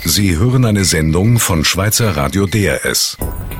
Sie hören eine Sendung von Schweizer Radio DRS.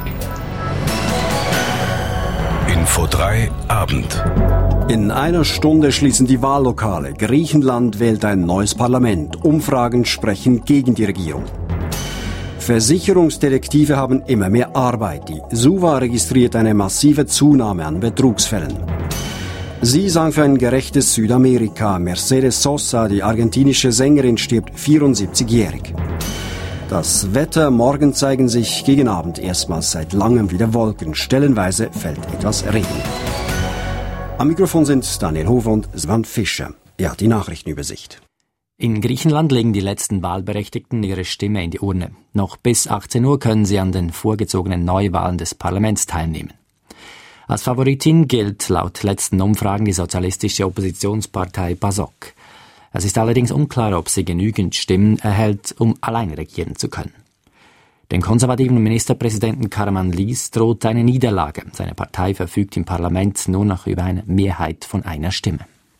Info 3 Abend. In einer Stunde schließen die Wahllokale. Griechenland wählt ein neues Parlament. Umfragen sprechen gegen die Regierung. Versicherungsdetektive haben immer mehr Arbeit. Die SUVA registriert eine massive Zunahme an Betrugsfällen. Sie sang für ein gerechtes Südamerika. Mercedes Sosa, die argentinische Sängerin, stirbt 74-jährig. Das Wetter: morgen zeigen sich gegen Abend erstmals seit langem wieder Wolken. Stellenweise fällt etwas Regen. Am Mikrofon sind Daniel Hofer und Sven Fischer. Ja, die Nachrichtenübersicht. In Griechenland legen die letzten Wahlberechtigten ihre Stimme in die Urne. Noch bis 18 Uhr können sie an den vorgezogenen Neuwahlen des Parlaments teilnehmen. Als Favoritin gilt laut letzten Umfragen die sozialistische Oppositionspartei PASOK. Es ist allerdings unklar, ob sie genügend Stimmen erhält, um allein regieren zu können. Dem konservativen Ministerpräsidenten Karamanlis droht eine Niederlage. Seine Partei verfügt im Parlament nur noch über eine Mehrheit von einer Stimme.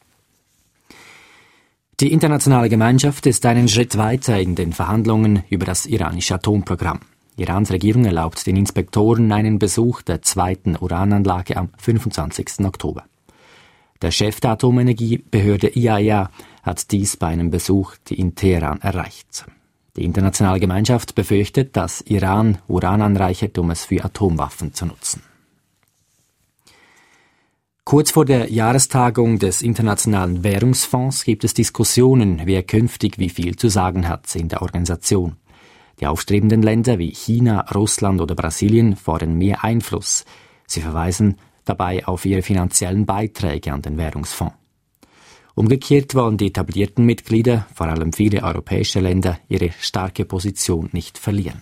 Die internationale Gemeinschaft ist einen Schritt weiter in den Verhandlungen über das iranische Atomprogramm. Irans Regierung erlaubt den Inspektoren einen Besuch der zweiten Urananlage am 25. Oktober. Der Chef der Atomenergiebehörde IAEA hat dies bei einem Besuch in Teheran erreicht. Die internationale Gemeinschaft befürchtet, dass Iran Uran anreichert, um es für Atomwaffen zu nutzen. Kurz vor der Jahrestagung des Internationalen Währungsfonds gibt es Diskussionen, wer künftig wie viel zu sagen hat in der Organisation. Die aufstrebenden Länder wie China, Russland oder Brasilien fordern mehr Einfluss. Sie verweisen dabei auf ihre finanziellen Beiträge an den Währungsfonds. Umgekehrt wollen die etablierten Mitglieder, vor allem viele europäische Länder, ihre starke Position nicht verlieren.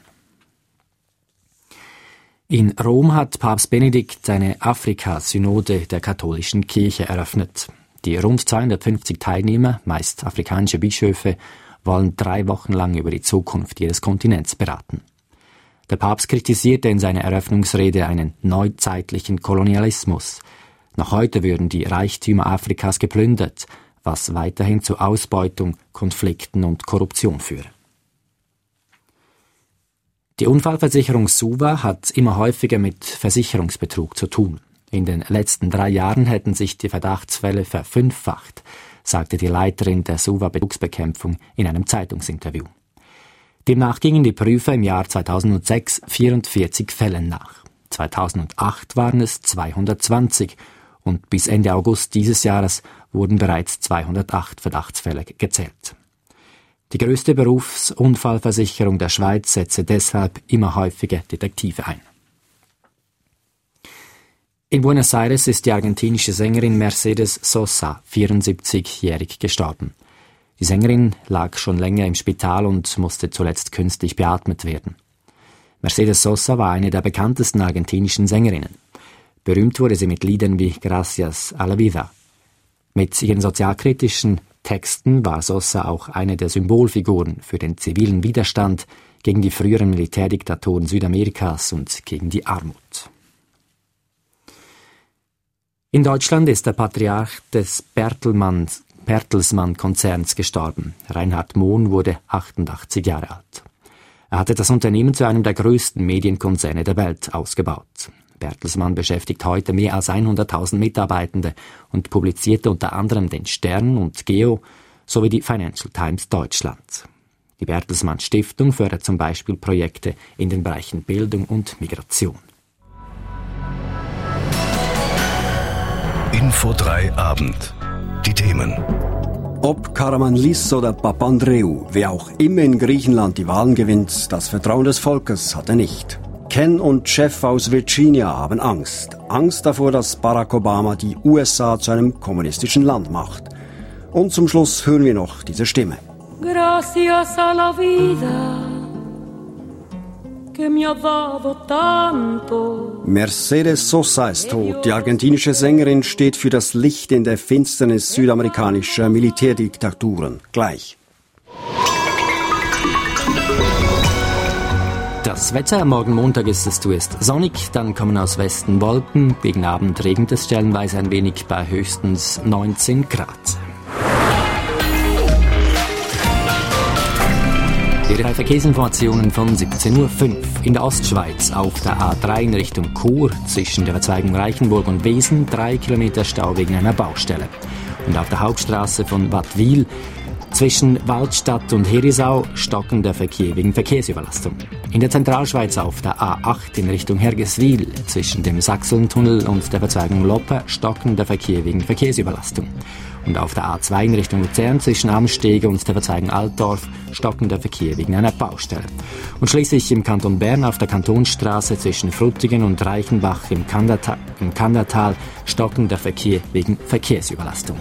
In Rom hat Papst Benedikt eine Afrika-Synode der katholischen Kirche eröffnet. Die rund 250 Teilnehmer, meist afrikanische Bischöfe, wollen 3 Wochen lang über die Zukunft ihres Kontinents beraten. Der Papst kritisierte in seiner Eröffnungsrede einen neuzeitlichen Kolonialismus. Noch heute würden die Reichtümer Afrikas geplündert, was weiterhin zu Ausbeutung, Konflikten und Korruption führt. Die Unfallversicherung SUVA hat immer häufiger mit Versicherungsbetrug zu tun. In den letzten 3 Jahren hätten sich die Verdachtsfälle verfünffacht, sagte die Leiterin der SUVA-Betrugsbekämpfung in einem Zeitungsinterview. Demnach gingen die Prüfer im Jahr 2006 44 Fällen nach. 2008 waren es 220 und bis Ende August dieses Jahres wurden bereits 208 Verdachtsfälle gezählt. Die größte Berufsunfallversicherung der Schweiz setze deshalb immer häufiger Detektive ein. In Buenos Aires ist die argentinische Sängerin Mercedes Sosa 74-jährig gestorben. Die Sängerin lag schon länger im Spital und musste zuletzt künstlich beatmet werden. Mercedes Sosa war eine der bekanntesten argentinischen Sängerinnen. Berühmt wurde sie mit Liedern wie Gracias a la Vida. Mit ihren sozialkritischen Texten war Sosa auch eine der Symbolfiguren für den zivilen Widerstand gegen die früheren Militärdiktaturen Südamerikas und gegen die Armut. In Deutschland ist der Patriarch des Bertelsmann-Konzerns gestorben. Reinhard Mohn wurde 88 Jahre alt. Er hatte das Unternehmen zu einem der größten Medienkonzerne der Welt ausgebaut. Bertelsmann beschäftigt heute mehr als 100.000 Mitarbeitende und publizierte unter anderem den Stern und Geo sowie die Financial Times Deutschland. Die Bertelsmann Stiftung fördert zum Beispiel Projekte in den Bereichen Bildung und Migration. Info 3 Abend. Die Themen. Ob Karamanlis oder Papandreou, wer auch immer in Griechenland die Wahlen gewinnt, das Vertrauen des Volkes hat er nicht. Ken und Jeff aus Virginia haben Angst. Angst davor, dass Barack Obama die USA zu einem kommunistischen Land macht. Und zum Schluss hören wir noch diese Stimme. Gracias a la vida que me ha dado tanto. Mercedes Sosa ist tot. Die argentinische Sängerin steht für das Licht in der Finsternis südamerikanischer Militärdiktaturen. Gleich. Das Wetter: morgen Montag ist es zuerst sonnig, dann kommen aus Westen Wolken. Gegen Abend regnet es stellenweise ein wenig bei höchstens 19 Grad. Ihre Verkehrsinformationen von 17.05 Uhr. In der Ostschweiz auf der A3 in Richtung Chur zwischen der Verzweigung Reichenburg und Wesen 3 Kilometer Stau wegen einer Baustelle. Und auf der Hauptstraße von Wattwil zwischen Waldstadt und Herisau stockender Verkehr wegen Verkehrsüberlastung. In der Zentralschweiz auf der A8 in Richtung Hergeswil zwischen dem Sachsentunnel und der Verzweigung Loppe stockender Verkehr wegen Verkehrsüberlastung. Und auf der A2 in Richtung Luzern zwischen Amstege und der Verzweigung Altdorf stockender Verkehr wegen einer Baustelle. Und schließlich im Kanton Bern auf der Kantonsstraße zwischen Frutigen und Reichenbach im Kandertal stockender Verkehr wegen Verkehrsüberlastung.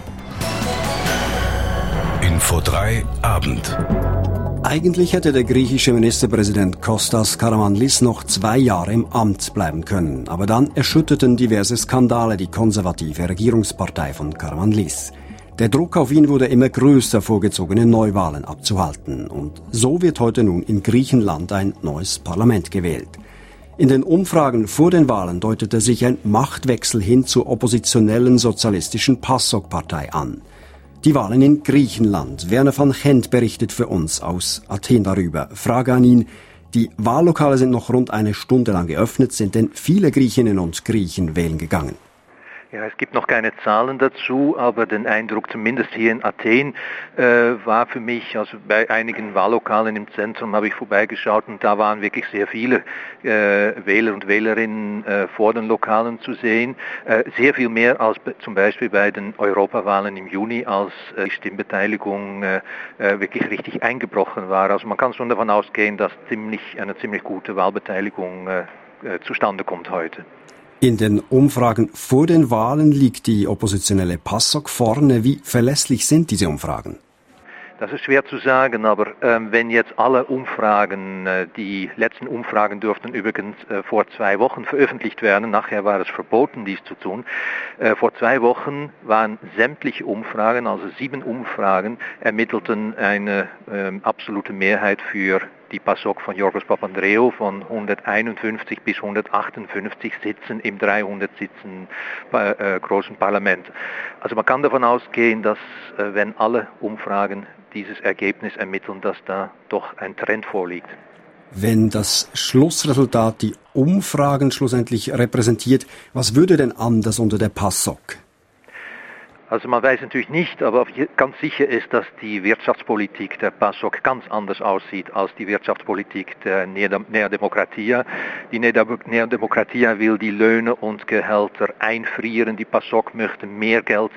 Info 3 Abend. Eigentlich hätte der griechische Ministerpräsident Kostas Karamanlis noch 2 Jahre im Amt bleiben können. Aber dann erschütterten diverse Skandale die konservative Regierungspartei von Karamanlis. Der Druck auf ihn wurde immer größer, vorgezogene Neuwahlen abzuhalten. Und so wird heute nun in Griechenland ein neues Parlament gewählt. In den Umfragen vor den Wahlen deutete sich ein Machtwechsel hin zur oppositionellen sozialistischen PASOK-Partei an. Die Wahlen in Griechenland. Werner van Gent berichtet für uns aus Athen darüber. Frage an ihn. Die Wahllokale sind noch rund eine Stunde lang geöffnet. Sind denn viele Griechinnen und Griechen wählen gegangen? Ja, es gibt noch keine Zahlen dazu, aber den Eindruck, zumindest hier in Athen, war für mich, also bei einigen Wahllokalen im Zentrum habe ich vorbeigeschaut und da waren wirklich sehr viele Wähler und Wählerinnen vor den Lokalen zu sehen. Sehr viel mehr als zum Beispiel bei den Europawahlen im Juni, als die Stimmbeteiligung wirklich richtig eingebrochen war. Also man kann schon davon ausgehen, dass eine ziemlich gute Wahlbeteiligung zustande kommt heute. In den Umfragen vor den Wahlen liegt die oppositionelle PASOK vorne. Wie verlässlich sind diese Umfragen? Das ist schwer zu sagen, aber wenn jetzt alle Umfragen, die letzten Umfragen durften übrigens vor 2 Wochen veröffentlicht werden, nachher war es verboten, dies zu tun. Vor 2 Wochen waren sämtliche Umfragen, also 7 Umfragen, ermittelten eine absolute Mehrheit für die PASOK von Yorgos Papandreou von 151 bis 158 Sitzen im 300 Sitzen großen Parlament. Also man kann davon ausgehen, dass wenn alle Umfragen dieses Ergebnis ermitteln, dass da doch ein Trend vorliegt. Wenn das Schlussresultat die Umfragen schlussendlich repräsentiert, was würde denn anders unter der PASOK? Also man weiß natürlich nicht, aber ganz sicher ist, dass die Wirtschaftspolitik der PASOK ganz anders aussieht als die Wirtschaftspolitik der Nea Demokratia. Die Nea Demokratia will die Löhne und Gehälter einfrieren. Die PASOK möchte mehr Geld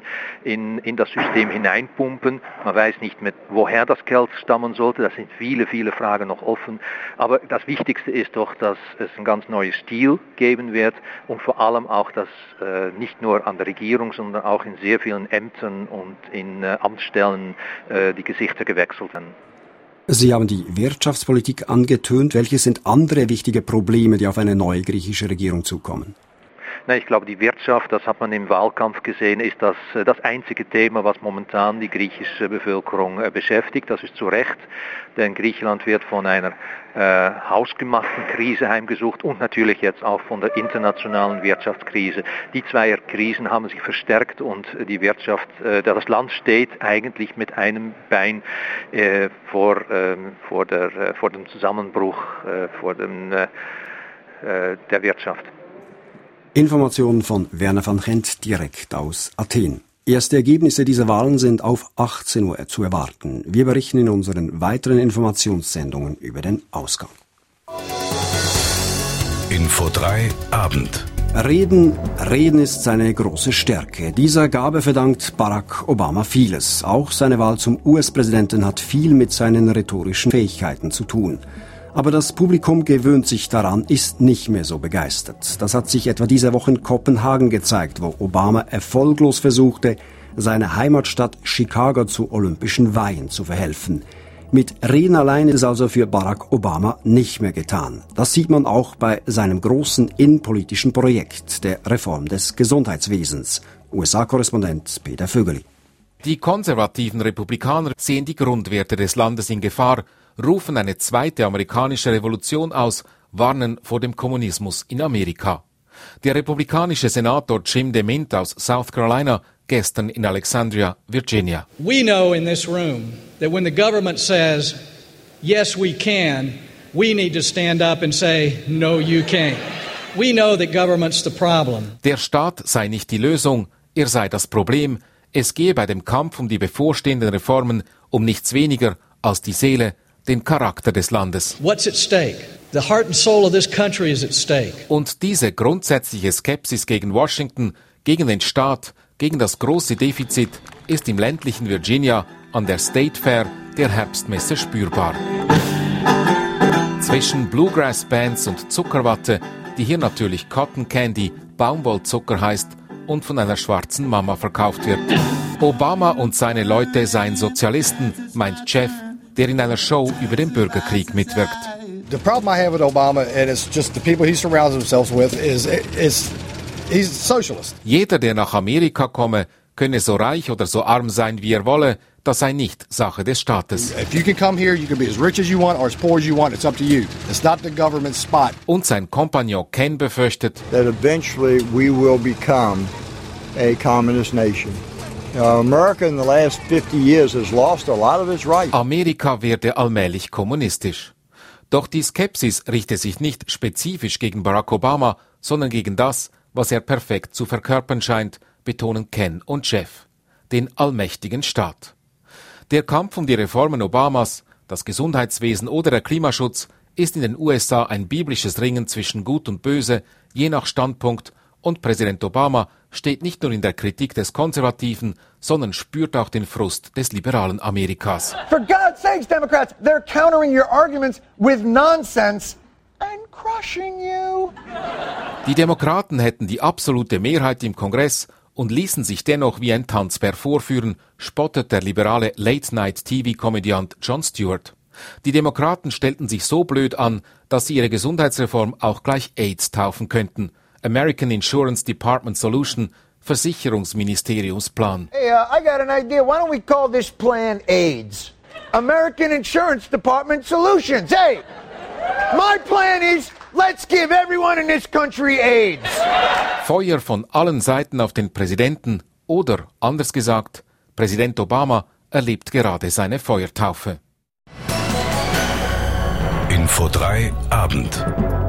in das System hineinpumpen. Man weiß nicht, woher das Geld stammen sollte. Da sind viele, viele Fragen noch offen. Aber das Wichtigste ist doch, dass es ein ganz neues Stil geben wird und vor allem auch, dass nicht nur an der Regierung, sondern auch in sehr vielen Ämtern und in Amtsstellen die Gesichter gewechselt werden. Sie haben die Wirtschaftspolitik angetönt. Welche sind andere wichtige Probleme, die auf eine neue griechische Regierung zukommen? Ich glaube, die Wirtschaft, das hat man im Wahlkampf gesehen, ist das einzige Thema, was momentan die griechische Bevölkerung beschäftigt. Das ist zu Recht, denn Griechenland wird von einer hausgemachten Krise heimgesucht und natürlich jetzt auch von der internationalen Wirtschaftskrise. Die 2 Krisen haben sich verstärkt und die Wirtschaft, das Land steht eigentlich mit einem Bein vor dem Zusammenbruch der Wirtschaft. Informationen von Werner van Gent direkt aus Athen. Erste Ergebnisse dieser Wahlen sind auf 18 Uhr zu erwarten. Wir berichten in unseren weiteren Informationssendungen über den Ausgang. Info 3 Abend. Reden ist seine große Stärke. Dieser Gabe verdankt Barack Obama vieles. Auch seine Wahl zum US-Präsidenten hat viel mit seinen rhetorischen Fähigkeiten zu tun. Aber das Publikum gewöhnt sich daran, ist nicht mehr so begeistert. Das hat sich etwa diese Woche in Kopenhagen gezeigt, wo Obama erfolglos versuchte, seine Heimatstadt Chicago zu olympischen Weihen zu verhelfen. Mit Reden allein ist also für Barack Obama nicht mehr getan. Das sieht man auch bei seinem großen innenpolitischen Projekt, der Reform des Gesundheitswesens. USA-Korrespondent Peter Vögeli. Die konservativen Republikaner sehen die Grundwerte des Landes in Gefahr, rufen eine zweite amerikanische Revolution aus, warnen vor dem Kommunismus in Amerika. Der republikanische Senator Jim DeMint aus South Carolina gestern in Alexandria, Virginia. We know in this room that when the government says yes, we can, we need to stand up and say, no, you can't. We know that government's the problem. Der Staat sei nicht die Lösung, er sei das Problem. Es gehe bei dem Kampf um die bevorstehenden Reformen um nichts weniger als die Seele, den Charakter des Landes. What's at stake? The heart and soul of this country is at stake. Und diese grundsätzliche Skepsis gegen Washington, gegen den Staat, gegen das große Defizit ist im ländlichen Virginia an der State Fair der Herbstmesse spürbar. Zwischen Bluegrass-Bands und Zuckerwatte, die hier natürlich Cotton Candy, Baumwollzucker heißt und von einer schwarzen Mama verkauft wird. Obama und seine Leute seien Sozialisten, meint Jeff, der in einer Show über den Bürgerkrieg mitwirkt. The problem I have with Obama, and it's just the people he surrounds himself with, is he's a socialist. Jeder, der nach Amerika komme, könne so reich oder so arm sein, wie er wolle, das sei nicht Sache des Staates. If you can come here, you can be as rich as you want or as poor as you want. It's up to you. It's not the government's spot. Und sein Kompagnon Ken befürchtet, that eventually we will become a communist nation. America in the last 50 years has lost a lot of its rights. Amerika werde allmählich kommunistisch. Doch die Skepsis richte sich nicht spezifisch gegen Barack Obama, sondern gegen das, was er perfekt zu verkörpern scheint, betonen Ken und Jeff, den allmächtigen Staat. Der Kampf um die Reformen Obamas, das Gesundheitswesen oder der Klimaschutz ist in den USA ein biblisches Ringen zwischen Gut und Böse, je nach Standpunkt, und Präsident Obama steht nicht nur in der Kritik des Konservativen, sondern spürt auch den Frust des liberalen Amerikas. For God's sakes, Democrats, they're countering your arguments with nonsense and crushing you. Die Demokraten hätten die absolute Mehrheit im Kongress und ließen sich dennoch wie ein Tanzbär vorführen, spottet der liberale Late-Night-TV-Komödiant Jon Stewart. Die Demokraten stellten sich so blöd an, dass sie ihre Gesundheitsreform auch gleich AIDS taufen könnten. American Insurance Department Solution, Versicherungsministeriumsplan. Hey, I got an idea. Why don't we call this plan AIDS? American Insurance Department Solutions. Hey, my plan is, let's give everyone in this country AIDS. Feuer von allen Seiten auf den Präsidenten oder, anders gesagt, Präsident Obama erlebt gerade seine Feuertaufe. Info 3 Abend.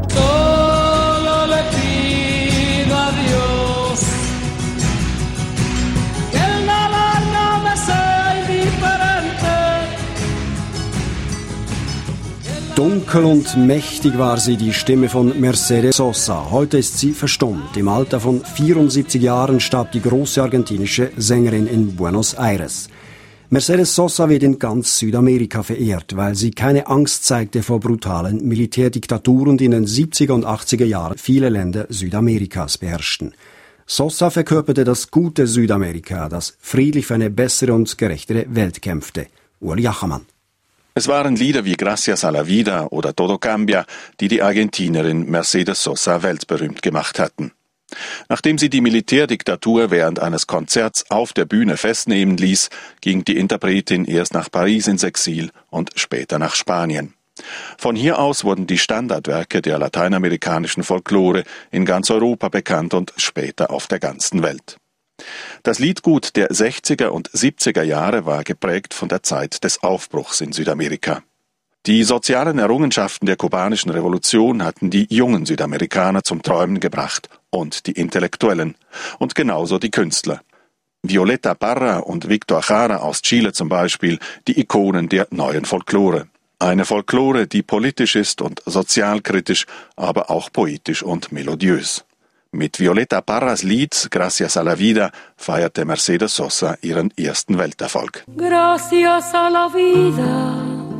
Dunkel und mächtig war sie, die Stimme von Mercedes Sosa. Heute ist sie verstummt. Im Alter von 74 Jahren starb die große argentinische Sängerin in Buenos Aires. Mercedes Sosa wird in ganz Südamerika verehrt, weil sie keine Angst zeigte vor brutalen Militärdiktaturen, die in den 70er und 80er Jahren viele Länder Südamerikas beherrschten. Sosa verkörperte das gute Südamerika, das friedlich für eine bessere und gerechtere Welt kämpfte. Uli Achermann. Es waren Lieder wie Gracias a la Vida oder Todo Cambia, die die Argentinerin Mercedes Sosa weltberühmt gemacht hatten. Nachdem sie die Militärdiktatur während eines Konzerts auf der Bühne festnehmen ließ, ging die Interpretin erst nach Paris ins Exil und später nach Spanien. Von hier aus wurden die Standardwerke der lateinamerikanischen Folklore in ganz Europa bekannt und später auf der ganzen Welt. Das Liedgut der 60er und 70er Jahre war geprägt von der Zeit des Aufbruchs in Südamerika. Die sozialen Errungenschaften der kubanischen Revolution hatten die jungen Südamerikaner zum Träumen gebracht und die Intellektuellen und genauso die Künstler. Violeta Parra und Víctor Jara aus Chile zum Beispiel, die Ikonen der neuen Folklore. Eine Folklore, die politisch ist und sozialkritisch, aber auch poetisch und melodiös. Mit Violeta Parras Lied Gracias a la Vida feierte Mercedes Sosa ihren ersten Welterfolg. Gracias a la vida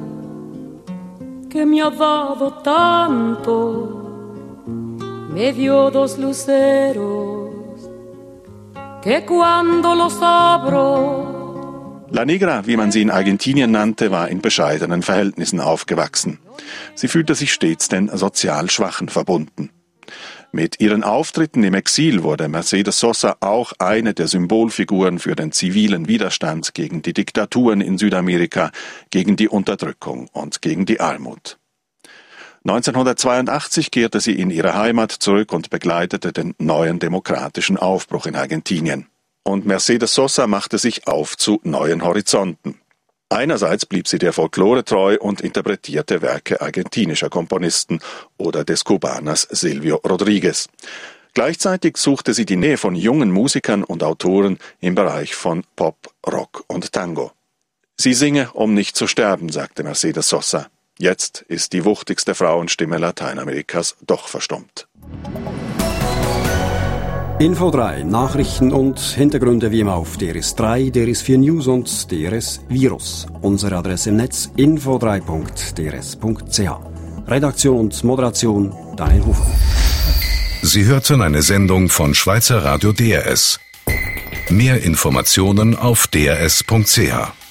que me ha dado tanto, me dio dos luceros que cuando los abro. La Negra, wie man sie in Argentinien nannte, war in bescheidenen Verhältnissen aufgewachsen. Sie fühlte sich stets den sozial Schwachen verbunden. Mit ihren Auftritten im Exil wurde Mercedes Sosa auch eine der Symbolfiguren für den zivilen Widerstand gegen die Diktaturen in Südamerika, gegen die Unterdrückung und gegen die Armut. 1982 kehrte sie in ihre Heimat zurück und begleitete den neuen demokratischen Aufbruch in Argentinien. Und Mercedes Sosa machte sich auf zu neuen Horizonten. Einerseits blieb sie der Folklore treu und interpretierte Werke argentinischer Komponisten oder des Kubaners Silvio Rodríguez. Gleichzeitig suchte sie die Nähe von jungen Musikern und Autoren im Bereich von Pop, Rock und Tango. Sie singe, um nicht zu sterben, sagte Mercedes Sosa. Jetzt ist die wuchtigste Frauenstimme Lateinamerikas doch verstummt. Info 3, Nachrichten und Hintergründe wie immer auf DRS3, DRS4 News und DRS Virus. Unsere Adresse im Netz info3.drs.ch. Redaktion und Moderation Daniel Hofer. Sie hörten eine Sendung von Schweizer Radio DRS. Mehr Informationen auf drs.ch.